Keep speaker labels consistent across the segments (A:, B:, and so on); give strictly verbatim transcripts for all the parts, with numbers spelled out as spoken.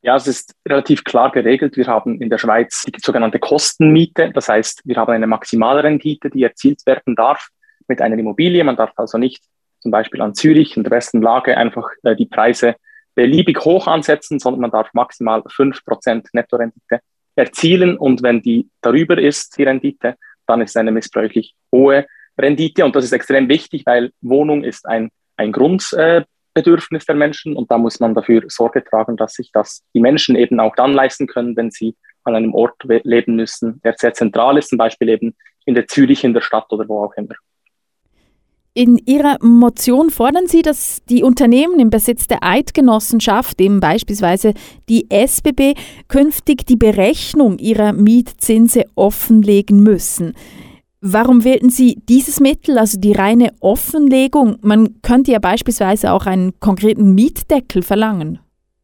A: Ja, es ist relativ klar geregelt. Wir haben in der Schweiz die sogenannte Kostenmiete. Das heißt, wir haben eine Maximalrendite, die erzielt werden darf mit einer Immobilie. Man darf also nicht zum Beispiel an Zürich in der besten Lage einfach äh, die Preise beliebig hoch ansetzen, sondern man darf maximal fünf Prozent Nettorendite erzielen. Und wenn die darüber ist, die Rendite, dann ist es eine missbräuchlich hohe Rendite. Und das ist extrem wichtig, weil Wohnung ist ein, ein Grund, äh, Bedürfnis der Menschen und da muss man dafür Sorge tragen, dass sich das die Menschen eben auch dann leisten können, wenn sie an einem Ort leben müssen, der sehr zentral ist, zum Beispiel eben in der Zürich, in der Stadt oder wo auch immer.
B: In Ihrer Motion fordern Sie, dass die Unternehmen im Besitz der Eidgenossenschaft, eben beispielsweise die S B B, künftig die Berechnung ihrer Mietzinse offenlegen müssen. Warum wählten Sie dieses Mittel, also die reine Offenlegung? Man könnte ja beispielsweise auch einen konkreten Mietdeckel verlangen.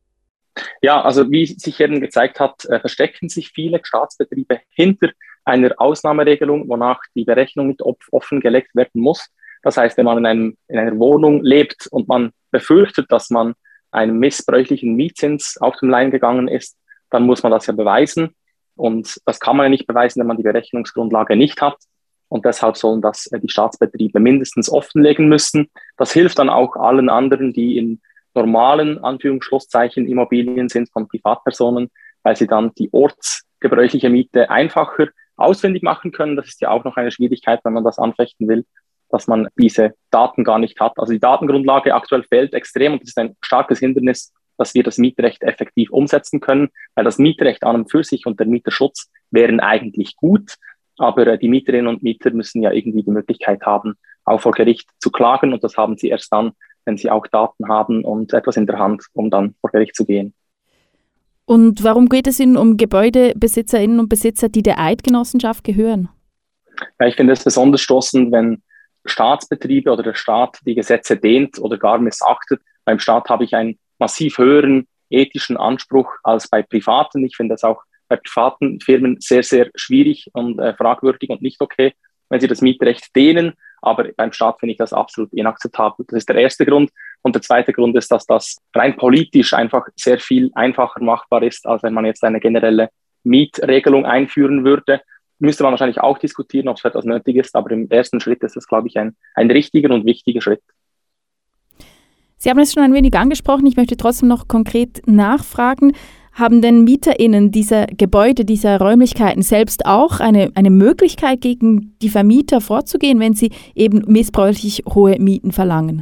A: Ja, also wie sich eben gezeigt hat, äh, verstecken sich viele Staatsbetriebe hinter einer Ausnahmeregelung, wonach die Berechnung nicht offengelegt werden muss. Das heißt, wenn man in, einem, in einer Wohnung lebt und man befürchtet, dass man einen missbräuchlichen Mietzins auf den Leim gegangen ist, dann muss man das ja beweisen. Und das kann man ja nicht beweisen, wenn man die Berechnungsgrundlage nicht hat. Und deshalb sollen das die Staatsbetriebe mindestens offenlegen müssen. Das hilft dann auch allen anderen, die in normalen, Anführungsschlusszeichen, Immobilien sind von Privatpersonen, weil sie dann die ortsgebräuchliche Miete einfacher ausfindig machen können. Das ist ja auch noch eine Schwierigkeit, wenn man das anfechten will, dass man diese Daten gar nicht hat. Also die Datengrundlage aktuell fehlt extrem und das ist ein starkes Hindernis, dass wir das Mietrecht effektiv umsetzen können, weil das Mietrecht an und für sich und der Mieterschutz wären eigentlich gut. Aber die Mieterinnen und Mieter müssen ja irgendwie die Möglichkeit haben, auch vor Gericht zu klagen. Und das haben sie erst dann, wenn sie auch Daten haben und etwas in der Hand, um dann vor Gericht zu gehen.
B: Und warum geht es Ihnen um Gebäudebesitzerinnen und Besitzer, die der Eidgenossenschaft gehören?
A: Ja, ich finde es besonders stoßend, wenn Staatsbetriebe oder der Staat die Gesetze dehnt oder gar missachtet. Beim Staat habe ich einen massiv höheren ethischen Anspruch als bei Privaten. Ich finde es auch bei privaten Firmen sehr, sehr schwierig und äh, fragwürdig und nicht okay, wenn sie das Mietrecht dehnen. Aber beim Staat finde ich das absolut inakzeptabel. Das ist der erste Grund. Und der zweite Grund ist, dass das rein politisch einfach sehr viel einfacher machbar ist, als wenn man jetzt eine generelle Mietregelung einführen würde. Müsste man wahrscheinlich auch diskutieren, ob es etwas nötig ist. Aber im ersten Schritt ist das, glaube ich, ein, ein richtiger und wichtiger Schritt.
B: Sie haben es schon ein wenig angesprochen. Ich möchte trotzdem noch konkret nachfragen. Haben denn MieterInnen dieser Gebäude, dieser Räumlichkeiten selbst auch eine, eine Möglichkeit, gegen die Vermieter vorzugehen, wenn sie eben missbräuchlich hohe Mieten verlangen?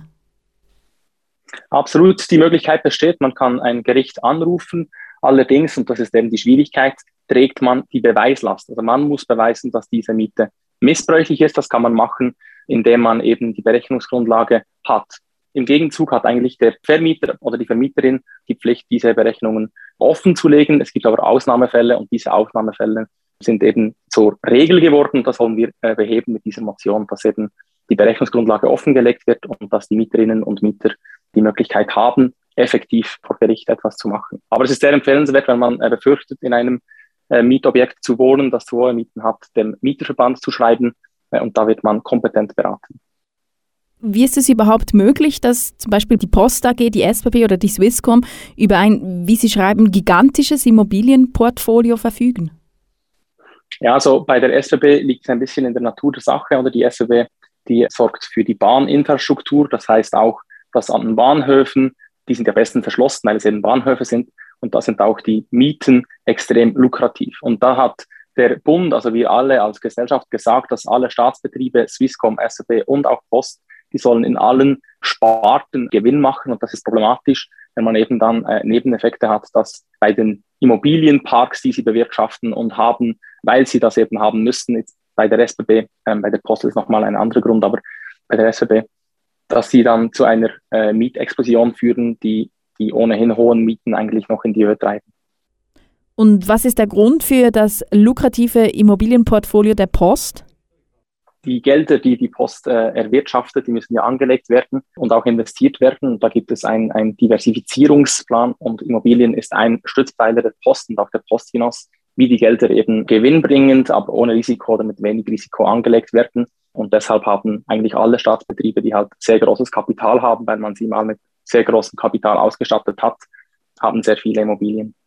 A: Absolut, die Möglichkeit besteht. Man kann ein Gericht anrufen. Allerdings, und das ist eben die Schwierigkeit, trägt man die Beweislast. Also man muss beweisen, dass diese Miete missbräuchlich ist. Das kann man machen, indem man eben die Berechnungsgrundlage hat. Im Gegenzug hat eigentlich der Vermieter oder die Vermieterin die Pflicht, diese Berechnungen offen zu legen. Es gibt aber Ausnahmefälle und diese Ausnahmefälle sind eben zur Regel geworden. Das wollen wir äh, beheben mit dieser Motion, dass eben die Berechnungsgrundlage offengelegt wird und dass die Mieterinnen und Mieter die Möglichkeit haben, effektiv vor Gericht etwas zu machen. Aber es ist sehr empfehlenswert, wenn man äh, befürchtet, in einem äh, Mietobjekt zu wohnen, das zu hohe Mieten hat, dem Mieterverband zu schreiben äh, und da wird man kompetent beraten.
B: Wie ist es überhaupt möglich, dass zum Beispiel die Post A G, die S B B oder die Swisscom über ein, wie Sie schreiben, gigantisches Immobilienportfolio verfügen?
A: Ja, also bei der S B B liegt es ein bisschen in der Natur der Sache. Oder die S B B, die sorgt für die Bahninfrastruktur. Das heißt auch, dass an den Bahnhöfen, die sind ja bestens verschlossen, weil es eben Bahnhöfe sind. Und da sind auch die Mieten extrem lukrativ. Und da hat der Bund, also wir alle als Gesellschaft gesagt, dass alle Staatsbetriebe, Swisscom, S B B und auch Post, die sollen in allen Sparten Gewinn machen und das ist problematisch, wenn man eben dann äh, Nebeneffekte hat, dass bei den Immobilienparks, die sie bewirtschaften und haben, weil sie das eben haben müssen, jetzt bei der S B B, ähm, bei der Post ist nochmal ein anderer Grund, aber bei der S B B, dass sie dann zu einer äh, Mietexplosion führen, die die ohnehin hohen Mieten eigentlich noch in die Höhe treiben.
B: Und was ist der Grund für das lukrative Immobilienportfolio der Post?
A: Die Gelder, die die Post äh, erwirtschaftet, die müssen ja angelegt werden und auch investiert werden. Und da gibt es einen, einen Diversifizierungsplan und Immobilien ist ein Stützpfeiler der Post und auch der Postfinance, wie die Gelder eben gewinnbringend, aber ohne Risiko oder mit wenig Risiko angelegt werden. Und deshalb haben eigentlich alle Staatsbetriebe, die halt sehr großes Kapital haben, weil man sie mal mit sehr großem Kapital ausgestattet hat, haben sehr viele Immobilien.